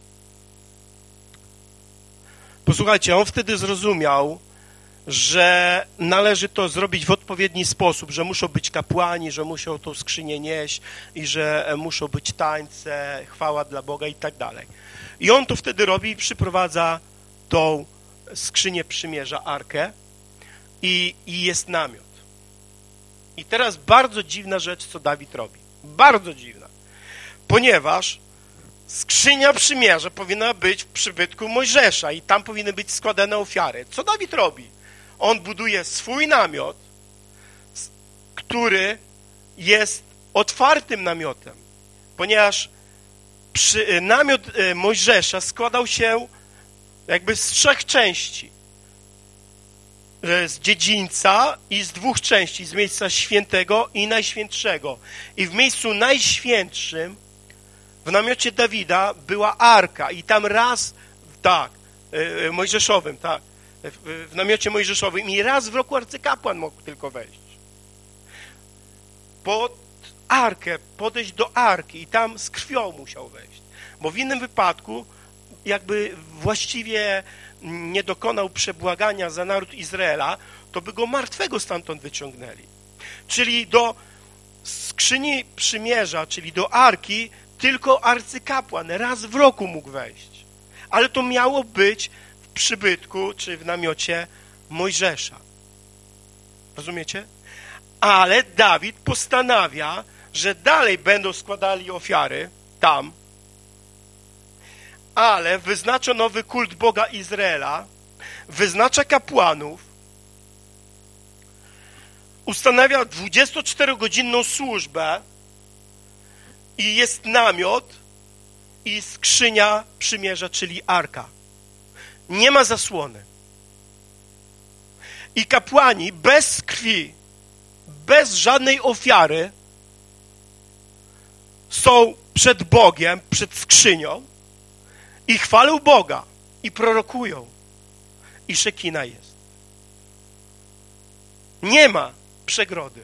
posłuchajcie, on wtedy zrozumiał, że należy to zrobić w odpowiedni sposób, że muszą być kapłani, że muszą tą skrzynię nieść i że muszą być tańce, chwała dla Boga i tak dalej. I on to wtedy robi i przyprowadza tą skrzynię przymierza, arkę i, i jest namiot. I teraz bardzo dziwna rzecz, co Dawid robi. Bardzo dziwna. Ponieważ skrzynia przymierza powinna być w przybytku Mojżesza i tam powinny być składane ofiary. Co Dawid robi? On buduje swój namiot, który jest otwartym namiotem, ponieważ przy, namiot Mojżesza składał się jakby z trzech części. Z dziedzińca i z dwóch części, z miejsca świętego i najświętszego. I w miejscu najświętszym w namiocie Dawida była arka i tam raz, tak, yy, mojżeszowym, tak, w, w namiocie mojżeszowym i raz w roku arcykapłan mógł tylko wejść. Pod arkę, podejść do arki i tam z krwią musiał wejść. Bo w innym wypadku jakby właściwie nie dokonał przebłagania za naród Izraela, to by go martwego stamtąd wyciągnęli. Czyli do skrzyni przymierza, czyli do arki, tylko arcykapłan raz w roku mógł wejść. Ale to miało być w przybytku, czy w namiocie Mojżesza. Rozumiecie? Ale Dawid postanawia, że dalej będą składali ofiary tam, ale wyznacza nowy kult Boga Izraela, wyznacza kapłanów, ustanawia dwudziestoczterogodzinną służbę i jest namiot i skrzynia przymierza, czyli arka. Nie ma zasłony. I kapłani bez krwi, bez żadnej ofiary są przed Bogiem, przed skrzynią i chwalą Boga i prorokują. I szekina jest. Nie ma przegrody.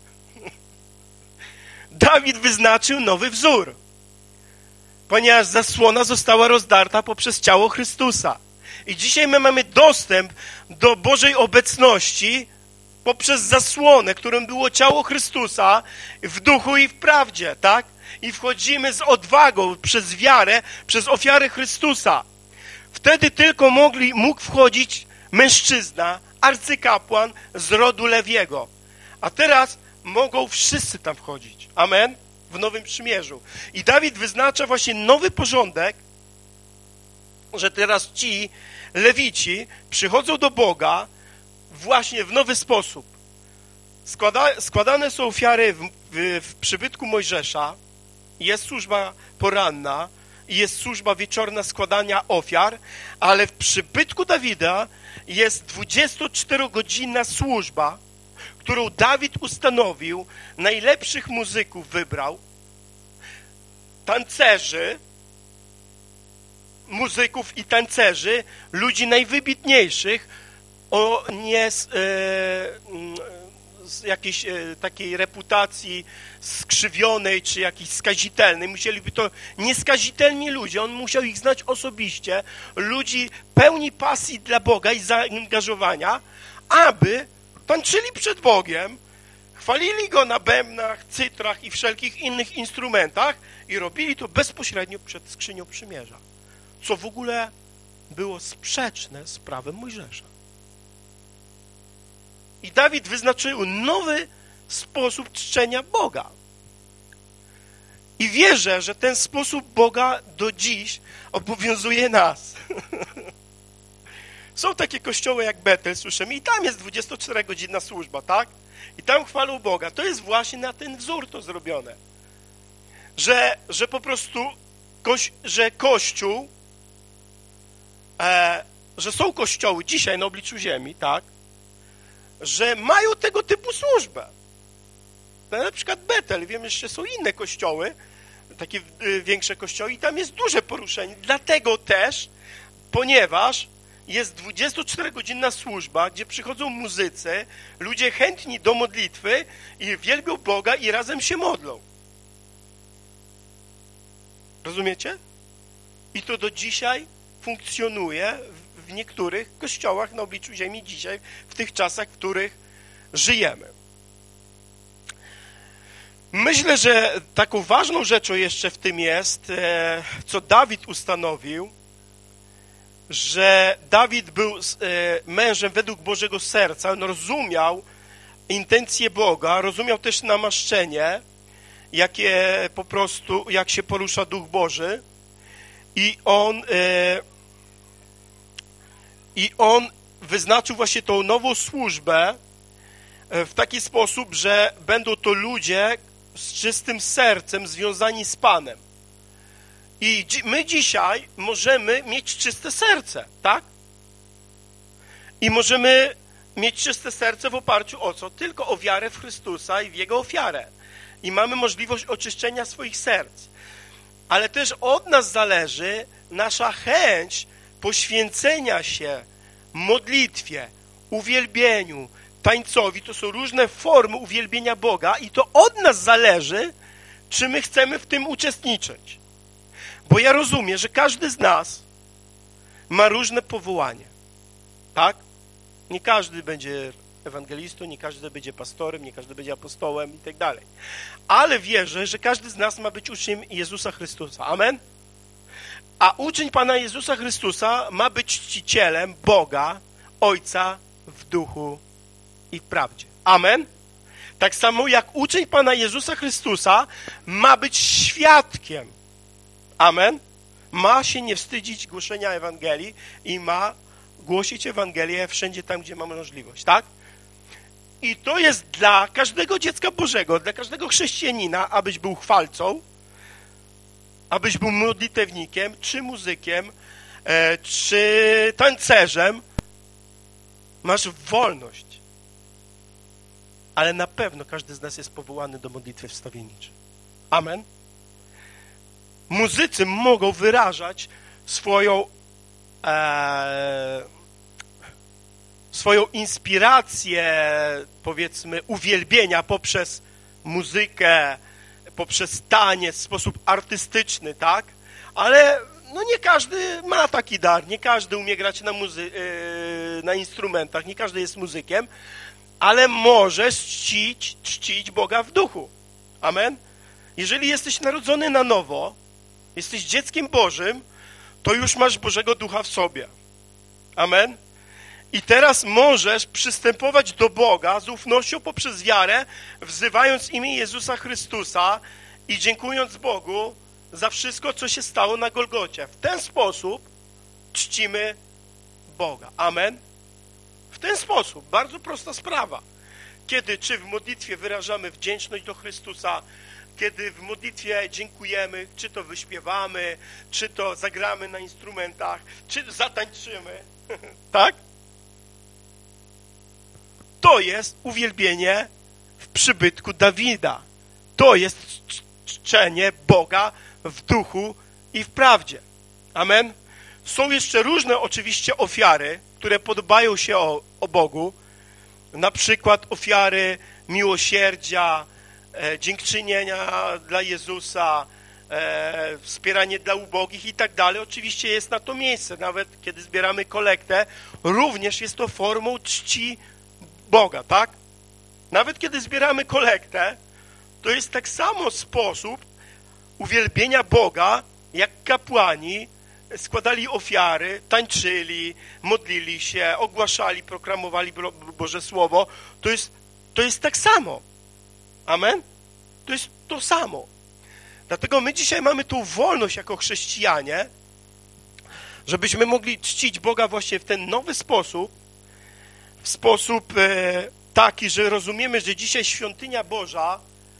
Dawid wyznaczył nowy wzór, ponieważ zasłona została rozdarta poprzez ciało Chrystusa. I dzisiaj my mamy dostęp do Bożej obecności poprzez zasłonę, którą było ciało Chrystusa w duchu i w prawdzie, tak? I wchodzimy z odwagą przez wiarę, przez ofiarę Chrystusa. Wtedy tylko mogli, mógł wchodzić mężczyzna, arcykapłan z rodu Lewiego. A teraz mogą wszyscy tam wchodzić. Amen? W Nowym Przymierzu. I Dawid wyznacza właśnie nowy porządek, że teraz ci Lewici przychodzą do Boga właśnie w nowy sposób. Składa, składane są ofiary w, w, w przybytku Mojżesza, jest służba poranna i jest służba wieczorna składania ofiar, ale w przybytku Dawida jest dwudziestoczterogodzinna służba, którą Dawid ustanowił, najlepszych muzyków wybrał, tancerzy, muzyków i tancerzy, ludzi najwybitniejszych, o nie z, e, z jakiejś e, takiej reputacji skrzywionej, czy jakiejś skazitelnej. Musieliby to nieskazitelni ludzie, on musiał ich znać osobiście, ludzi pełni pasji dla Boga i zaangażowania, aby tańczyli przed Bogiem, chwalili Go na bębnach, cytrach i wszelkich innych instrumentach i robili to bezpośrednio przed skrzynią przymierza, co w ogóle było sprzeczne z prawem Mojżesza. I Dawid wyznaczył nowy sposób czczenia Boga. I wierzę, że ten sposób Boga do dziś obowiązuje nas. Są takie kościoły jak Betel, słyszymy, i tam jest dwudziestoczterogodzinna służba, tak? I tam chwalą Boga. To jest właśnie na ten wzór to zrobione. Że, że po prostu, koś, że Kościół, e, że są kościoły dzisiaj na obliczu ziemi, tak? Że mają tego typu służbę. Na przykład Betel, wiem, jeszcze są inne kościoły, takie y, większe kościoły i tam jest duże poruszenie. Dlatego też, ponieważ jest dwudziestoczterogodzinna służba, gdzie przychodzą muzycy, ludzie chętni do modlitwy i wielbią Boga i razem się modlą. Rozumiecie? I to do dzisiaj funkcjonuje w, w niektórych kościołach na obliczu ziemi dzisiaj, w tych czasach, w których żyjemy. Myślę, że taką ważną rzeczą jeszcze w tym jest, e, co Dawid ustanowił, że Dawid był e, mężem według Bożego serca, on rozumiał intencje Boga, rozumiał też namaszczenie, jakie po prostu, jak się porusza Duch Boży i on, e, i on wyznaczył właśnie tą nową służbę w taki sposób, że będą to ludzie z czystym sercem związani z Panem. I dzi- my dzisiaj możemy mieć czyste serce, tak? I możemy mieć czyste serce w oparciu o co? Tylko o wiarę w Chrystusa i w Jego ofiarę. I mamy możliwość oczyszczenia swoich serc. ale też od nas zależy nasza chęć poświęcenia się modlitwie, uwielbieniu, tańcowi. To są różne formy uwielbienia Boga i to od nas zależy, czy my chcemy w tym uczestniczyć. Bo ja rozumiem, że każdy z nas ma różne powołanie. Tak? Nie każdy będzie ewangelistą, nie każdy będzie pastorem, nie każdy będzie apostołem i tak dalej. Ale wierzę, że każdy z nas ma być uczniem Jezusa Chrystusa. Amen? A uczeń Pana Jezusa Chrystusa ma być czcicielem Boga, Ojca w duchu i w prawdzie. Amen? Tak samo jak uczeń Pana Jezusa Chrystusa ma być świadkiem. Amen? Ma się nie wstydzić głoszenia Ewangelii i ma głosić Ewangelię wszędzie tam, gdzie ma możliwość. Tak? I to jest dla każdego dziecka Bożego, dla każdego chrześcijanina, abyś był chwalcą, abyś był modlitewnikiem, czy muzykiem, e, czy tancerzem. Masz wolność. Ale na pewno każdy z nas jest powołany do modlitwy wstawienniczej. Amen? Muzycy mogą wyrażać swoją e, swoją inspirację, powiedzmy, uwielbienia poprzez muzykę, poprzez taniec, w sposób artystyczny, tak? Ale no nie każdy ma taki dar, nie każdy umie grać na, muzy- yy, na instrumentach, nie każdy jest muzykiem, ale może czcić, czcić Boga w duchu. Amen? Jeżeli jesteś narodzony na nowo, jesteś dzieckiem Bożym, to już masz Bożego Ducha w sobie. Amen? I teraz możesz przystępować do Boga z ufnością poprzez wiarę, wzywając imię Jezusa Chrystusa i dziękując Bogu za wszystko, co się stało na Golgocie. W ten sposób czcimy Boga. Amen? W ten sposób. Bardzo prosta sprawa. Kiedy, czy w modlitwie wyrażamy wdzięczność do Chrystusa, kiedy w modlitwie dziękujemy, czy to wyśpiewamy, czy to zagramy na instrumentach, czy zatańczymy. Tak? To jest uwielbienie w przybytku Dawida. To jest czczenie Boga w duchu i w prawdzie. Amen? Są jeszcze różne oczywiście ofiary, które podobają się o, o Bogu. Na przykład ofiary miłosierdzia, e, dziękczynienia dla Jezusa, e, wspieranie dla ubogich i tak dalej. Oczywiście jest na to miejsce. Nawet kiedy zbieramy kolektę, również jest to formą czci Boga, tak? Nawet kiedy zbieramy kolektę, to jest tak samo sposób uwielbienia Boga, jak kapłani składali ofiary, tańczyli, modlili się, ogłaszali, proklamowali Boże Słowo. To jest, to jest tak samo. Amen? To jest to samo. Dlatego my dzisiaj mamy tą wolność jako chrześcijanie, żebyśmy mogli czcić Boga właśnie w ten nowy sposób, w sposób e, taki, że rozumiemy, że dzisiaj świątynia Boża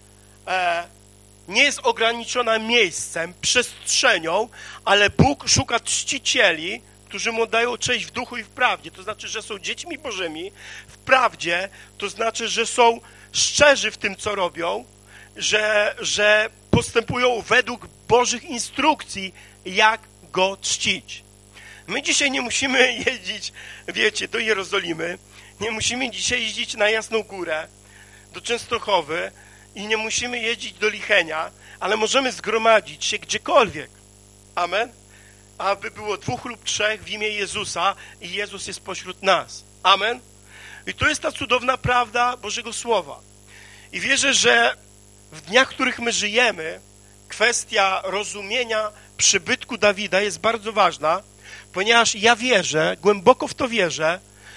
e, nie jest ograniczona miejscem, przestrzenią, ale Bóg szuka czcicieli, którzy mu dają cześć w duchu i w prawdzie. To znaczy, że są dziećmi Bożymi w prawdzie, to znaczy, że są szczerzy w tym, co robią, że, że postępują według Bożych instrukcji, jak Go czcić. My dzisiaj nie musimy jeździć, wiecie, do Jerozolimy, nie musimy dzisiaj jeździć na Jasną Górę, do Częstochowy i nie musimy jeździć do Lichenia, ale możemy zgromadzić się gdziekolwiek. Amen? Aby było dwóch lub trzech w imię Jezusa i Jezus jest pośród nas. Amen? I to jest ta cudowna prawda Bożego Słowa. I wierzę, że w dniach, w których my żyjemy, kwestia rozumienia przybytku Dawida jest bardzo ważna, ponieważ ja wierzę, głęboko w to wierzę,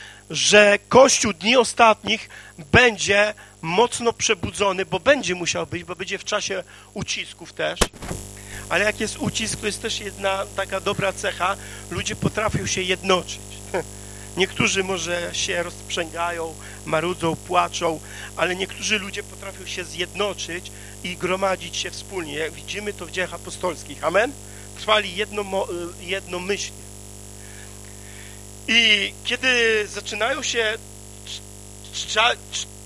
że Kościół dni ostatnich będzie mocno przebudzony, bo będzie musiał być, bo będzie w czasie ucisków też. Ale jak jest ucisk, to jest też jedna taka dobra cecha, ludzie potrafią się jednoczyć. Niektórzy może się rozprzęgają, marudzą, płaczą, ale niektórzy ludzie potrafią się zjednoczyć i gromadzić się wspólnie. Jak widzimy to w dziejach apostolskich. Amen? Trwali jedno, jednomyślnie. I kiedy zaczynają się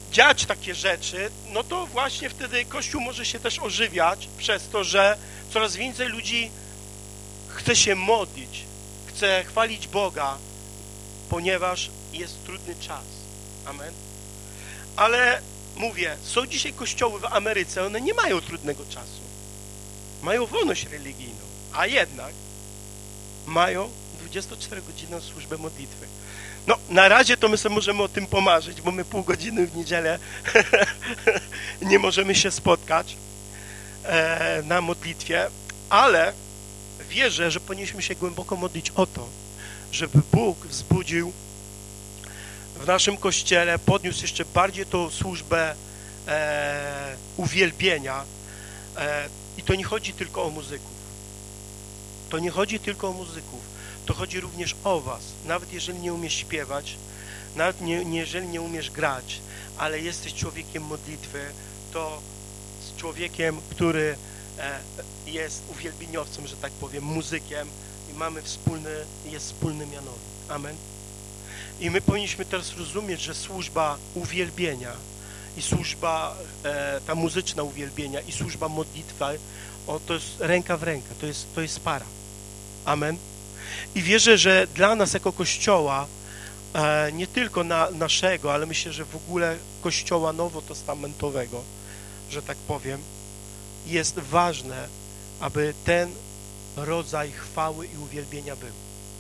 dziać takie rzeczy, no to właśnie wtedy Kościół może się też ożywiać przez to, że coraz więcej ludzi chce się modlić, chce chwalić Boga, ponieważ jest trudny czas. Amen. Ale mówię, są dzisiaj kościoły w Ameryce, one nie mają trudnego czasu. Mają wolność religijną, a jednak mają dwudziestoczterogodzinną służbę modlitwy. No, na razie to my sobie możemy o tym pomarzyć, bo my pół godziny w niedzielę nie możemy się spotkać e, na modlitwie, ale wierzę, że powinniśmy się głęboko modlić o to, żeby Bóg wzbudził w naszym Kościele, podniósł jeszcze bardziej tą służbę e, uwielbienia. E, I to nie chodzi tylko o muzyków. To nie chodzi tylko o muzyków. To chodzi również o was. Nawet jeżeli nie umiesz śpiewać, nawet nie, nie, jeżeli nie umiesz grać, ale jesteś człowiekiem modlitwy, to z człowiekiem, który e, jest uwielbieniowcem, że tak powiem, muzykiem i mamy wspólny, jest wspólny mianownik. Amen. I my powinniśmy teraz rozumieć, że służba uwielbienia i służba, e, ta muzyczna uwielbienia i służba modlitwy, o, to jest ręka w rękę, to jest, to jest para. Amen. I wierzę, że dla nas jako Kościoła, e, nie tylko na, naszego, ale myślę, że w ogóle Kościoła nowotestamentowego, że tak powiem, jest ważne, aby ten rodzaj chwały i uwielbienia był.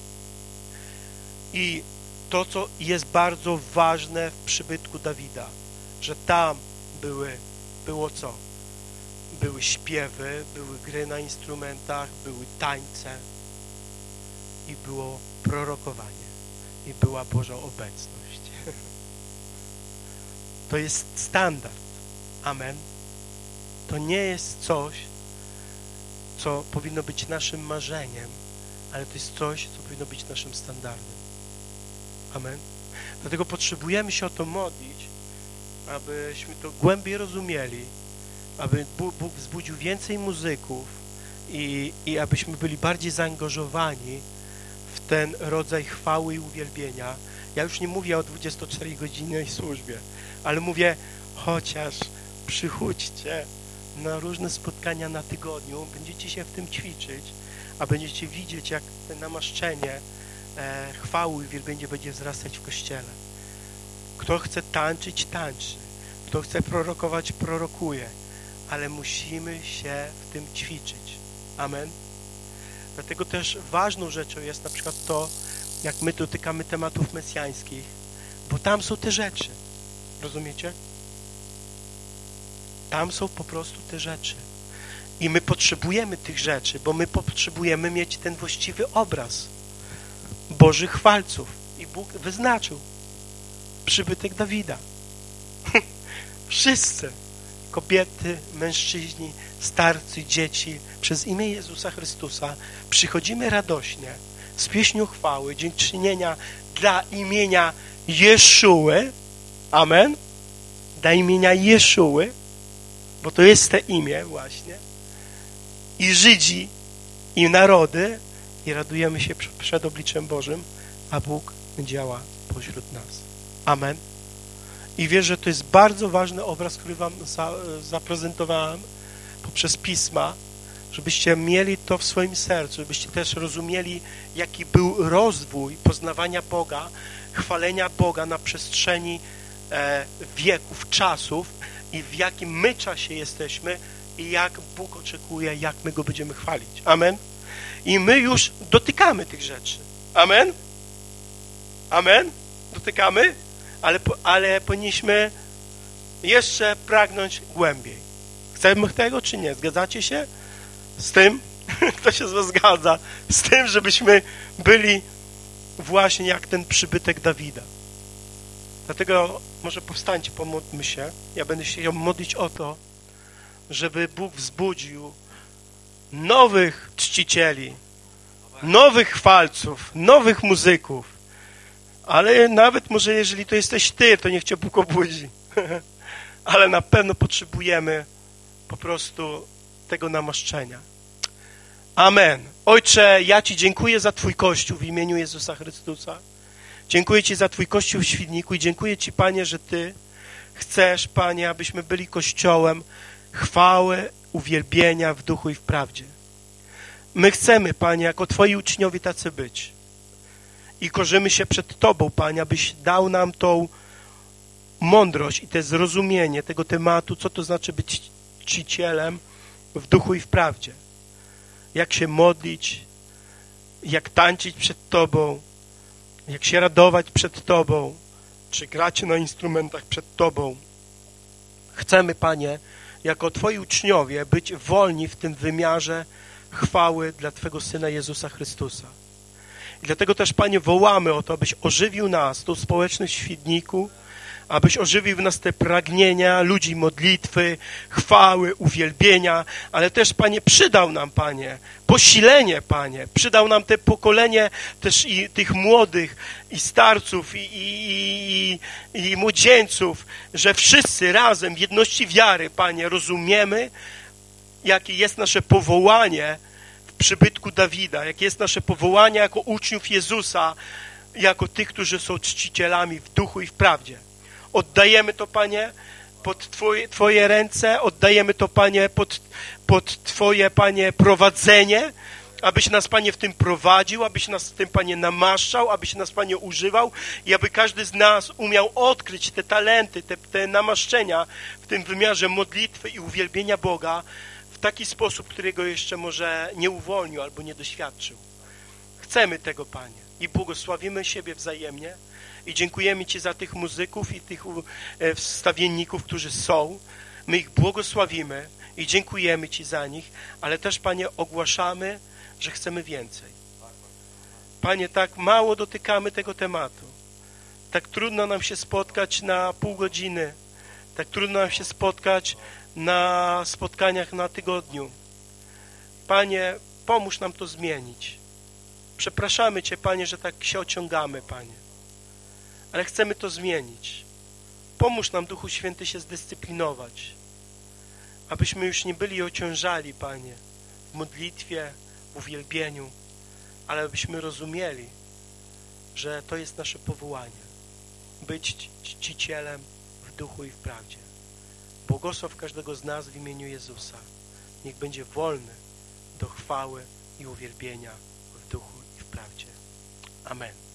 I to, co jest bardzo ważne w przybytku Dawida, że tam były, było co? Były śpiewy, były gry na instrumentach, były tańce i było prorokowanie i była Boża obecność. To jest standard. Amen. To nie jest coś, co powinno być naszym marzeniem, ale to jest coś, co powinno być naszym standardem. Amen. Dlatego potrzebujemy się o to modlić, abyśmy to głębiej rozumieli, aby Bóg wzbudził więcej muzyków i, i abyśmy byli bardziej zaangażowani w ten rodzaj chwały i uwielbienia. Ja już nie mówię o dwudziestoczterogodzinnej służbie, ale mówię, chociaż przychódźcie na różne spotkania na tygodniu, będziecie się w tym ćwiczyć, a będziecie widzieć, jak to namaszczenie e, chwały i uwielbienia będzie wzrastać w Kościele. Kto chce tańczyć, tańczy. Kto chce prorokować, prorokuje. Ale musimy się w tym ćwiczyć. Amen. Dlatego też ważną rzeczą jest na przykład to, jak my dotykamy tematów mesjańskich, bo tam są te rzeczy. Rozumiecie? Tam są po prostu te rzeczy. I my potrzebujemy tych rzeczy, bo my potrzebujemy mieć ten właściwy obraz Bożych chwalców. I Bóg wyznaczył przybytek Dawida. Wszyscy, kobiety, mężczyźni, starcy, dzieci, przez imię Jezusa Chrystusa przychodzimy radośnie z pieśnią chwały, dziękczynienia dla imienia Jeszuły. Amen. Dla imienia Jeszuły, bo to jest te imię właśnie. I Żydzi, i narody, i radujemy się przed obliczem Bożym, a Bóg działa pośród nas. Amen. I wierzę, że to jest bardzo ważny obraz, który wam za, zaprezentowałem poprzez Pisma, żebyście mieli to w swoim sercu, żebyście też rozumieli, jaki był rozwój poznawania Boga, chwalenia Boga na przestrzeni e, wieków, czasów i w jakim my czasie jesteśmy i jak Bóg oczekuje, jak my Go będziemy chwalić. Amen. I my już dotykamy tych rzeczy. Amen. Amen. Dotykamy, ale, ale powinniśmy jeszcze pragnąć głębiej. Chcemy tego, czy nie? Zgadzacie się z tym? Kto się z was zgadza? Z tym, żebyśmy byli właśnie jak ten przybytek Dawida. Dlatego może powstańcie, pomódlmy się. Ja będę się chciał modlić o to, żeby Bóg wzbudził nowych czcicieli, nowych chwalców, nowych muzyków. Ale nawet może jeżeli to jesteś ty, to niech cię Bóg obudzi. Ale na pewno potrzebujemy po prostu tego namaszczenia. Amen. Ojcze, ja Ci dziękuję za Twój Kościół w imieniu Jezusa Chrystusa. Dziękuję Ci za Twój Kościół w Świdniku i dziękuję Ci, Panie, że Ty Chcesz, Panie, abyśmy byli Kościołem chwały, uwielbienia w duchu i w prawdzie. My chcemy, Panie, jako Twoi uczniowie tacy być. I korzymy się przed Tobą, Panie, abyś dał nam tą mądrość i to zrozumienie tego tematu, co to znaczy być czcicielem w duchu i w prawdzie. Jak się modlić, jak tańczyć przed Tobą, jak się radować przed Tobą, czy grać na instrumentach przed Tobą. Chcemy, Panie, jako Twoi uczniowie być wolni w tym wymiarze chwały dla Twego Syna Jezusa Chrystusa. I dlatego też, Panie, wołamy o to, abyś ożywił nas, tą społeczność w Świdniku, abyś ożywił w nas te pragnienia ludzi modlitwy, chwały, uwielbienia, ale też, Panie, przydał nam, Panie, posilenie, Panie, przydał nam te pokolenie też i tych młodych i starców i, i, i, i młodzieńców, że wszyscy razem w jedności wiary, Panie, rozumiemy, jakie jest nasze powołanie w przybytku Dawida, jakie jest nasze powołanie jako uczniów Jezusa, jako tych, którzy są czcicielami w duchu i w prawdzie. Oddajemy to, Panie, pod Twoje, Twoje ręce, oddajemy to, Panie, pod, pod Twoje, Panie, prowadzenie, abyś nas, Panie, w tym prowadził, abyś nas w tym, Panie, namaszczał, abyś nas, Panie, używał i aby każdy z nas umiał odkryć te talenty, te, te namaszczenia w tym wymiarze modlitwy i uwielbienia Boga w taki sposób, którego jeszcze może nie uwolnił albo nie doświadczył. Chcemy tego, Panie, i błogosławimy siebie wzajemnie. I dziękujemy Ci za tych muzyków i tych wstawienników, którzy są. My ich błogosławimy i dziękujemy Ci za nich, ale też, Panie, ogłaszamy, że chcemy więcej. Panie, tak mało dotykamy tego tematu. Tak trudno nam się spotkać na pół godziny. Tak trudno nam się spotkać na spotkaniach na tygodniu. Panie, pomóż nam to zmienić. Przepraszamy Cię, Panie, że tak się ociągamy, Panie. Ale chcemy to zmienić. Pomóż nam, Duchu Święty, się zdyscyplinować, abyśmy już nie byli ociążali, Panie, w modlitwie, w uwielbieniu, ale abyśmy rozumieli, że to jest nasze powołanie. Być czcicielem w duchu i w prawdzie. Błogosław każdego z nas w imieniu Jezusa. Niech będzie wolny do chwały i uwielbienia w duchu i w prawdzie. Amen.